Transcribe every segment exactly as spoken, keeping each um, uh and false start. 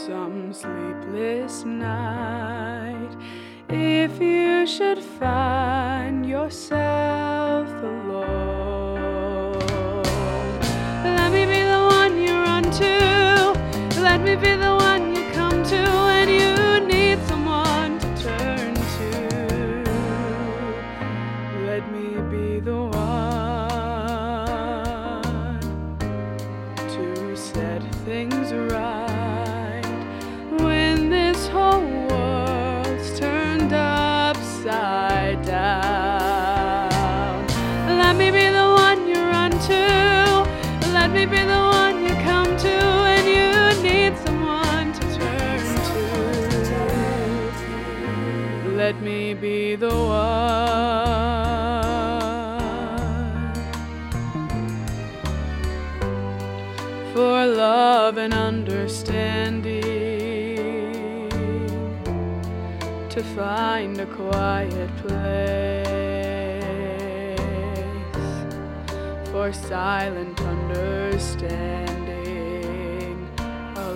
some sleepless night, if you should find yourself alone, let me be the one you run to, let me be the one you come to when you need someone to turn to. Let me be the one to set things right when this whole world's turned upside down. Let me be the one you run to, let me be the one you come to when you need someone to turn to. Let me be the one for love and understanding, to find a quiet place for silent understanding, a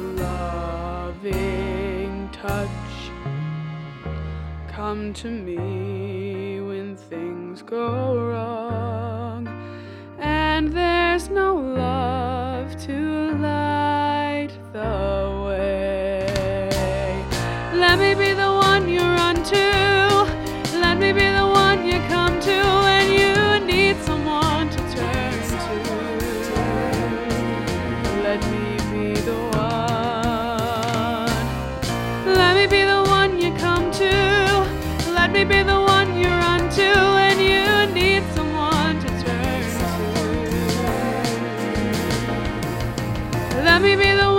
loving touch. Come to me when things go wrong and there's no love to light the way. Let me be the one you run to, let me be the one you come to when you need someone to turn to. Let me be the one, let me be the one you come to, let me be the one you run to when you need someone to turn to. Let me be the one